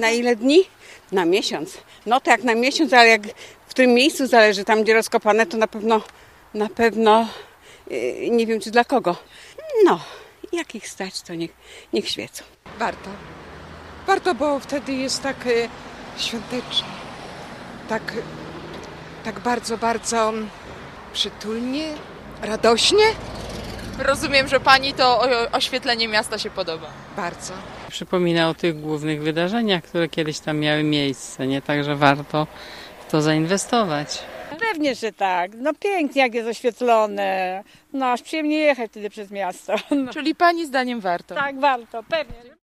Na ile dni? Na miesiąc. No to jak na miesiąc, ale jak w którym miejscu zależy, tam gdzie rozkopane, to na pewno nie wiem czy dla kogo. No, jak ich stać, to niech świecą. Warto. Warto, bo wtedy jest tak świątecznie. Tak bardzo, bardzo przytulnie, radośnie. Rozumiem, że pani to oświetlenie miasta się podoba. Bardzo. Przypomina o tych głównych wydarzeniach, które kiedyś tam miały miejsce, nie? Także warto w to zainwestować. Pewnie, że tak. No pięknie, jak jest oświetlone. No aż przyjemnie jechać wtedy przez miasto. No, Czyli pani zdaniem warto. tak, warto, pewnie.